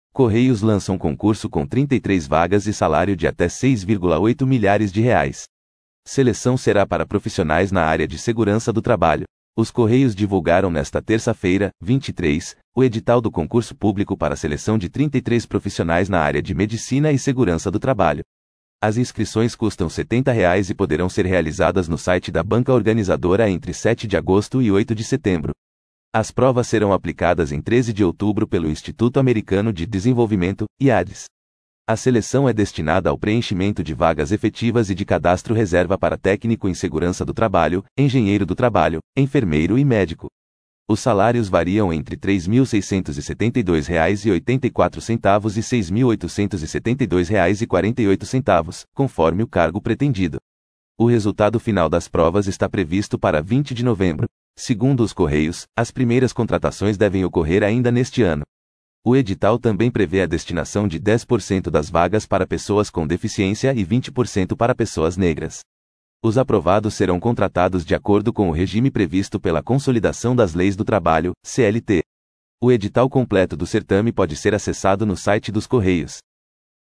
Correios lançam concurso com 33 vagas e salário de até 6,8 milhares de reais. Seleção será para profissionais na área de segurança do trabalho. Os Correios divulgaram nesta terça-feira, 23, o edital do concurso público para a seleção de 33 profissionais na área de medicina e segurança do trabalho. As inscrições custam R$ 70 e poderão ser realizadas no site da banca organizadora entre 7 de agosto e 8 de setembro. As provas serão aplicadas em 13 de outubro pelo Instituto Americano de Desenvolvimento, IADES. A seleção é destinada ao preenchimento de vagas efetivas e de cadastro reserva para técnico em segurança do trabalho, engenheiro do trabalho, enfermeiro e médico. Os salários variam entre R$ 3.672,84 e R$ 6.872,48, conforme o cargo pretendido. O resultado final das provas está previsto para 20 de novembro. Segundo os Correios, as primeiras contratações devem ocorrer ainda neste ano. O edital também prevê a destinação de 10% das vagas para pessoas com deficiência e 20% para pessoas negras. Os aprovados serão contratados de acordo com o regime previsto pela Consolidação das Leis do Trabalho, CLT. O edital completo do certame pode ser acessado no site dos Correios.